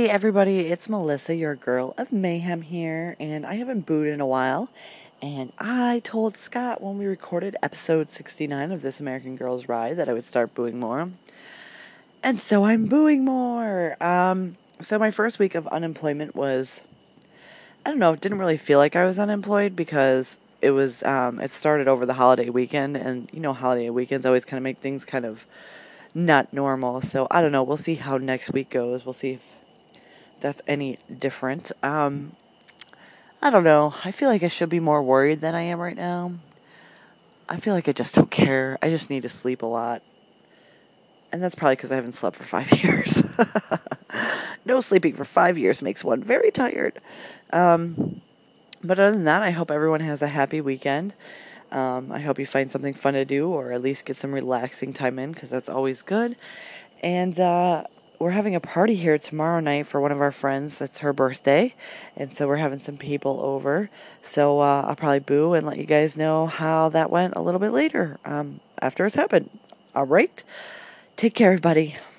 Hey everybody, it's Melissa, your girl of mayhem here, and I haven't booed in a while. And I told Scott when we recorded episode 69 of This American Girl's Ride that I would start booing more. And so I'm booing more. So my first week of unemployment was, I don't know, it didn't really feel like I was unemployed because it started over the holiday weekend, and holiday weekends always kind of make things kind of not normal. So I don't know, we'll see how next week goes. We'll see if that's any different. I don't know. I feel like I should be more worried than I am right now. I feel like I just don't care. I just need to sleep a lot. And that's probably because I haven't slept for 5 years. No sleeping for 5 years makes one very tired. But other than that, I hope everyone has a happy weekend. I hope you find something fun to do, or at least get some relaxing time in, because that's always good. And we're having a party here tomorrow night for one of our friends. It's her birthday, and so we're having some people over. So I'll probably boo and let you guys know how that went a little bit later, after it's happened. All right? Take care, everybody.